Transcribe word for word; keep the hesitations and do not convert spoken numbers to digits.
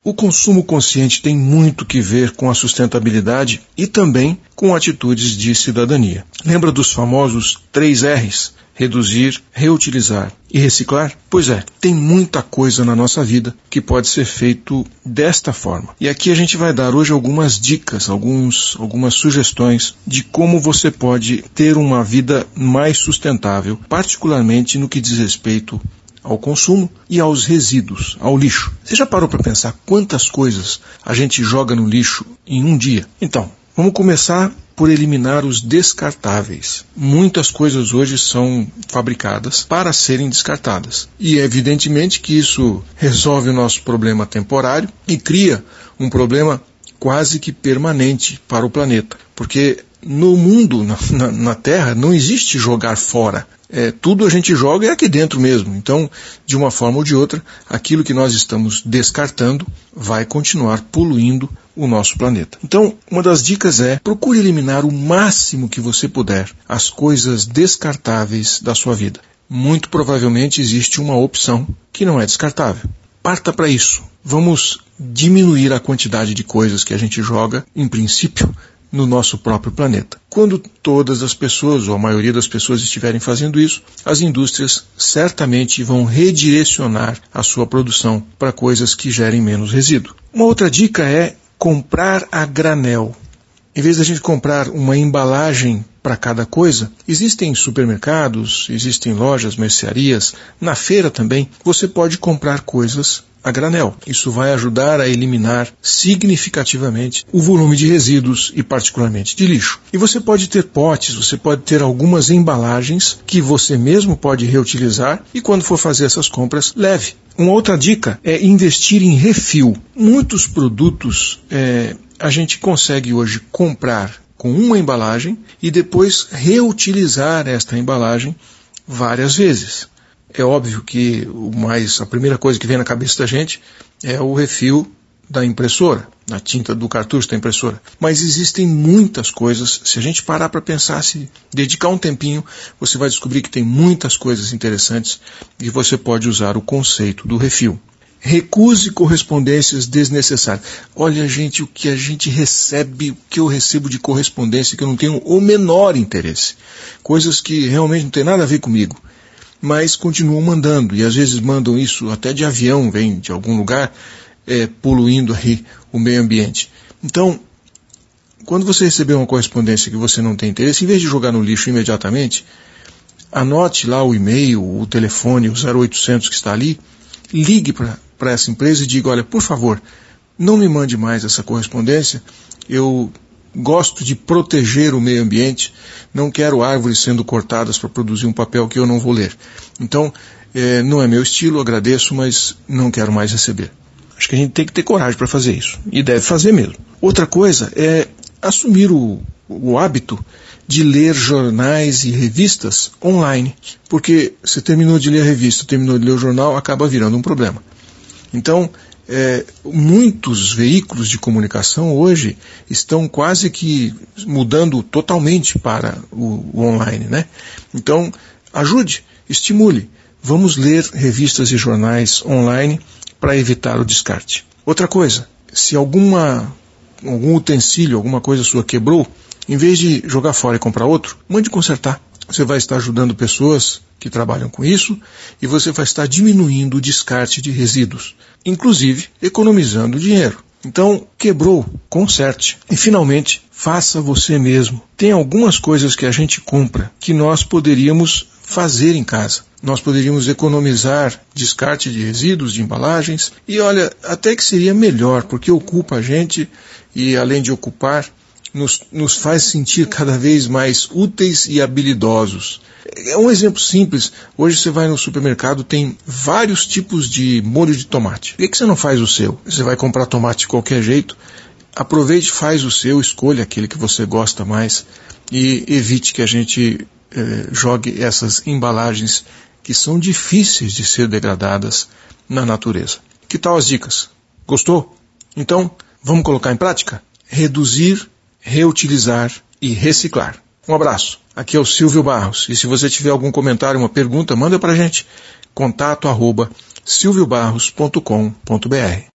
O consumo consciente tem muito que ver com a sustentabilidade e também com atitudes de cidadania. Lembra dos famosos três R's? Reduzir, reutilizar e reciclar? Pois é, tem muita coisa na nossa vida que pode ser feito desta forma. E aqui a gente vai dar hoje algumas dicas, alguns, algumas sugestões de como você pode ter uma vida mais sustentável, particularmente no que diz respeito ao consumo e aos resíduos, ao lixo. Você já parou para pensar quantas coisas a gente joga no lixo em um dia? Então, vamos começar por eliminar os descartáveis. Muitas coisas hoje são fabricadas para serem descartadas. E evidentemente que isso resolve o nosso problema temporário e cria um problema quase que permanente para o planeta. Porque no mundo, na, na, na Terra, não existe jogar fora. É, tudo a gente joga é aqui dentro mesmo. Então, de uma forma ou de outra, aquilo que nós estamos descartando vai continuar poluindo o nosso planeta. Então, uma das dicas é: procure eliminar o máximo que você puder as coisas descartáveis da sua vida. Muito provavelmente existe uma opção que não é descartável. Parta para isso. Vamos diminuir a quantidade de coisas que a gente joga, em princípio, no nosso próprio planeta. Quando todas as pessoas, ou a maioria das pessoas estiverem fazendo isso, as indústrias certamente vão redirecionar a sua produção para coisas que gerem menos resíduo. Uma outra dica é comprar a granel. Em vez de a gente comprar uma embalagem para cada coisa, existem supermercados, existem lojas, mercearias, na feira também, você pode comprar coisas a granel. Isso vai ajudar a eliminar significativamente o volume de resíduos e particularmente de lixo. E você pode ter potes, você pode ter algumas embalagens que você mesmo pode reutilizar e quando for fazer essas compras, leve. Uma outra dica é investir em refil. Muitos produtos é, a gente consegue hoje comprar com uma embalagem e depois reutilizar esta embalagem várias vezes. É óbvio que o mais, a primeira coisa que vem na cabeça da gente é o refil da impressora, a tinta do cartucho da impressora. Mas existem muitas coisas, se a gente parar para pensar, se dedicar um tempinho, você vai descobrir que tem muitas coisas interessantes e você pode usar o conceito do refil. Recuse correspondências desnecessárias. Olha, gente, o que a gente recebe, o que eu recebo de correspondência que eu não tenho o menor interesse. Coisas que realmente não tem nada a ver comigo. Mas continuam mandando, e às vezes mandam isso até de avião, vem de algum lugar, é, poluindo aí o meio ambiente. Então, quando você receber uma correspondência que você não tem interesse, em vez de jogar no lixo imediatamente, anote lá o e-mail, o telefone, o zero oitocentos que está ali, ligue para essa empresa e diga: olha, por favor, não me mande mais essa correspondência, eu gosto de proteger o meio ambiente, não quero árvores sendo cortadas para produzir um papel que eu não vou ler. Então, é, não é meu estilo, agradeço, mas não quero mais receber. Acho que a gente tem que ter coragem para fazer isso, e deve fazer mesmo. Outra coisa é assumir o, o hábito de ler jornais e revistas online, porque você terminou de ler a revista, terminou de ler o jornal, acaba virando um problema. Então, É, muitos veículos de comunicação hoje estão quase que mudando totalmente para o, o online, né? Então, ajude, estimule. Vamos ler revistas e jornais online para evitar o descarte. Outra coisa, se alguma, algum utensílio, alguma coisa sua quebrou, em vez de jogar fora e comprar outro, mande consertar. Você vai estar ajudando pessoas que trabalham com isso e você vai estar diminuindo o descarte de resíduos, inclusive economizando dinheiro. Então, quebrou, conserte. E finalmente, faça você mesmo. Tem algumas coisas que a gente compra que nós poderíamos fazer em casa. Nós poderíamos economizar descarte de resíduos, de embalagens, e olha, até que seria melhor, porque ocupa a gente e além de ocupar, Nos, nos faz sentir cada vez mais úteis e habilidosos. É um exemplo simples. Hoje você vai no supermercado, tem vários tipos de molho de tomate. Por que que você não faz o seu? Você vai comprar tomate de qualquer jeito, aproveite, faz o seu, escolha aquele que você gosta mais e evite que a gente eh, jogue essas embalagens que são difíceis de ser degradadas na natureza. Que tal as dicas? Gostou? Então, vamos colocar em prática? Reduzir, reutilizar e reciclar. Um abraço. Aqui é o Silvio Barros. E se você tiver algum comentário, uma pergunta, manda pra gente. Contato arroba silvio barros ponto com ponto br